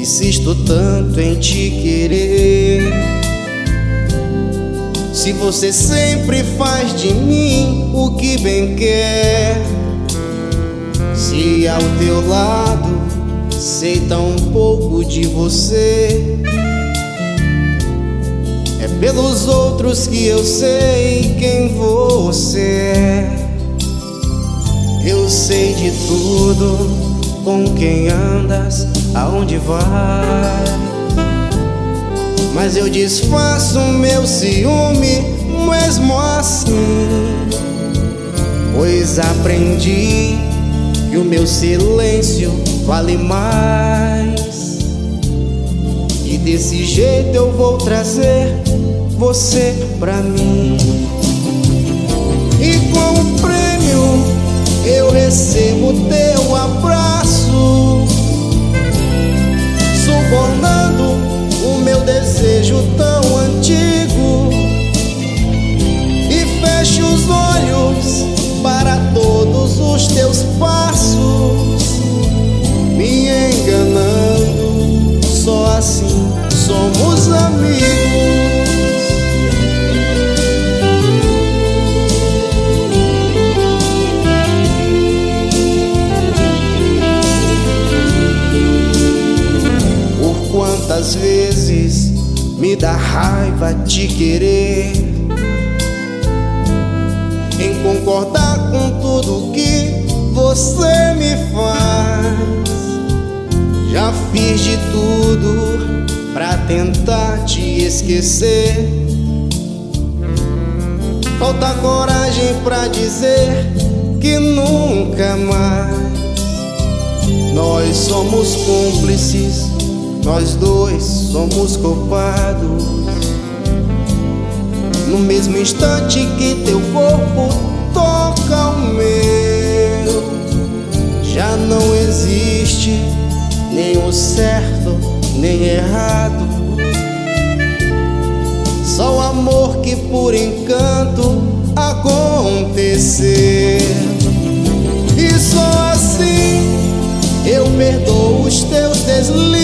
Insisto tanto em te querer. Se você sempre faz de mim o que bem quer, se ao teu lado sei tão pouco de você, é pelos outros que eu sei quem você é. Eu sei de tudo, com quem andas, aonde vai, mas eu disfarço meu ciúme mesmo assim, pois aprendi que o meu silêncio vale mais. E desse jeito eu vou trazer você pra mim. E como prêmio eu recebo teu abraço, subornando o meu desejo tão antigo. E fecho os olhos para todos os teus passos, me enganando. Só assim somos amigos. Quantas vezes me dá raiva te querer, em concordar com tudo que você me faz. Já fiz de tudo pra tentar te esquecer, falta coragem pra dizer que nunca mais. Nós somos cúmplices, nós dois somos culpados. No mesmo instante que teu corpo toca o meu, já não existe nem o certo nem errado, só o amor que por encanto acontecer. E só assim eu perdoo os teus deslizes,